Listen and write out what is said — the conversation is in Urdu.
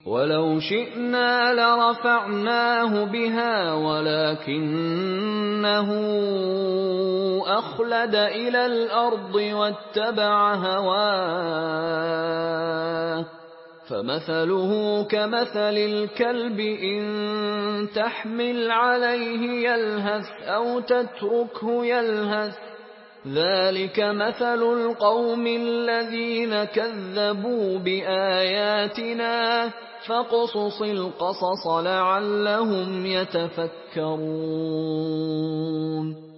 وَلَوْ شِئْنَا لَرَفَعْنَاهُ بِهَا وَلَٰكِنَّهُ أَخْلَدَ إِلَى الْأَرْضِ وَاتَّبَعَ هَوَاهُ ۚ فَمَثَلُهُ كَمَثَلِ الْكَلْبِ إِن تَحْمِلْ عَلَيْهِ يَلْهَثْ أَوْ تَتْرُكْهُ يَلْهَث ۚ ذَٰلِكَ مَثَلُ الْقَوْمِ الَّذِينَ كَذَّبُوا بِآيَاتِنَا ۚ فَاقْصُصِ الْقَصَصَ لَعَلَّهُمْ يَتَفَكَّرُونَ